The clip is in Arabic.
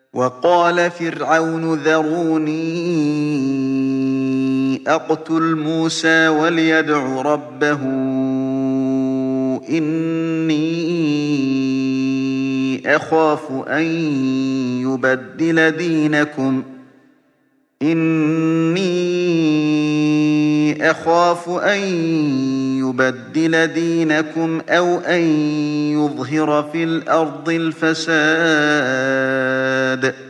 وقال فرعون ذروني أقتل موسى وليدع ربه إني أخاف أن يبدل دينكم أو أن يظهر في الأرض الفساد